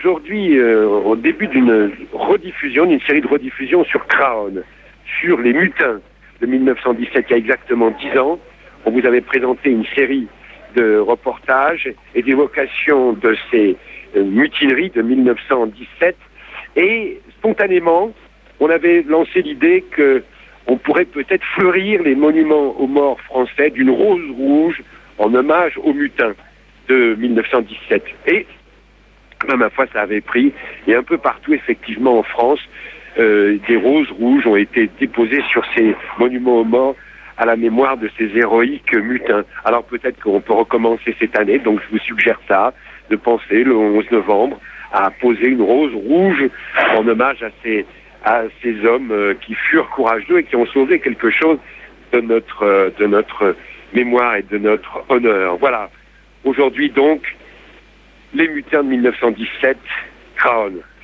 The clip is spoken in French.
aujourd'hui au début d'une rediffusion, d'une série de rediffusions sur Crown, sur les mutins de 1917, il y a exactement 10 ans. On vous avait présenté une série de reportages et d'évocations de ces mutineries de 1917. Et spontanément, on avait lancé l'idée qu'on pourrait peut-être fleurir les monuments aux morts français d'une rose rouge en hommage aux mutins de 1917. Et, ma foi, ça avait pris. Et un peu partout, effectivement, en France, des roses rouges ont été déposées sur ces monuments aux morts à la mémoire de ces héroïques mutins. Alors peut-être qu'on peut recommencer cette année, donc je vous suggère ça, de penser le 11 novembre à poser une rose rouge en hommage à ces hommes qui furent courageux et qui ont sauvé quelque chose de notre mémoire et de notre honneur. Voilà. Aujourd'hui donc, les mutins de 1917, Crown.